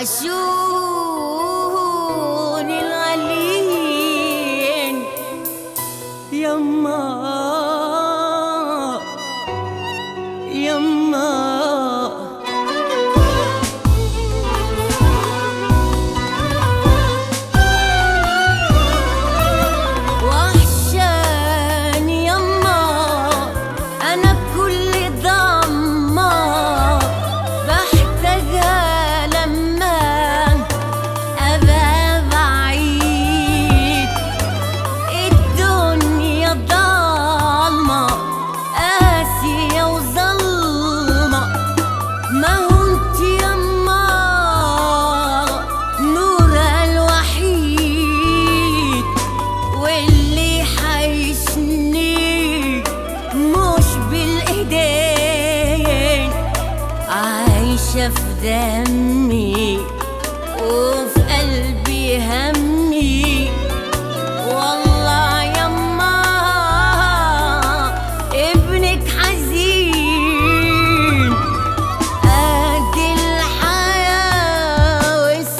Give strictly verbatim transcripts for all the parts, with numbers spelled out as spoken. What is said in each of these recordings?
وحشوني الغاليين يما يما. وحشاني يما أنا بكل ضمة بحتاجها لما أبقى بعيد. الدنيا ضلمة قاسية وظلمة، ما هو انت يما نورها الوحيد، واللي حيشني مش بالايدين، عايشة في دمي وفي قلبي همي. والله يما ابنك حزين قد الحياة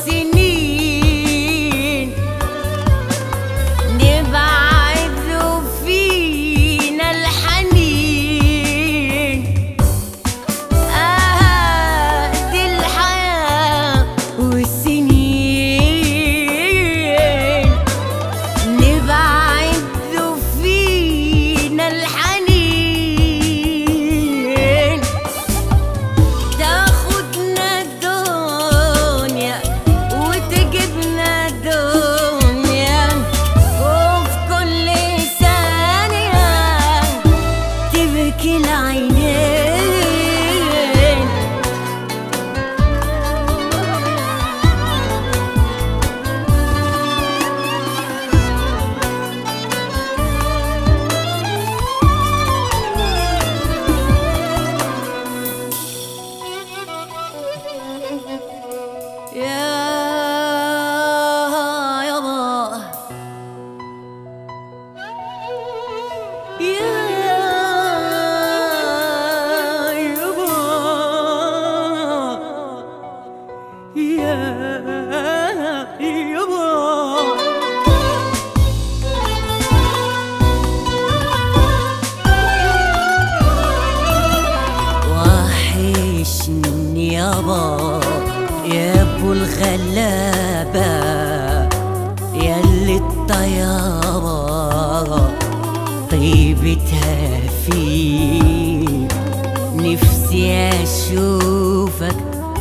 والسنين، نبعد وفينا الحنين. قد الحياة والسنين، نبعد وفينا الحنين. تاخدنا الدنيا وتجيبنا الدنيا، وفي كل ثانية تبكي العينين. يا يابا يا يابا يا يابا. وحشني يابا يا ابو الغلابة، ياللي الطيابة طيبتها فيك. نفسي اشوفك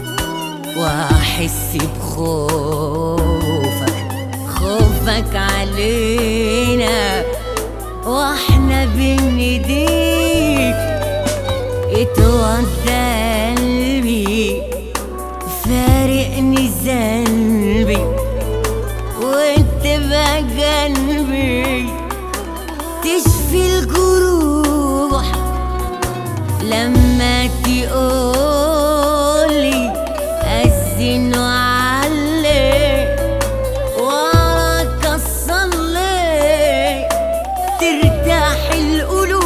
واحس بخوفك، خوفك علينا واحنا بين ايديك. اتودى قلبي فارقني ذنبي، وانت بجنبي تشفي الجروح. لما تقولي أذن وعلي وراك أصلي ترتاح القلوب.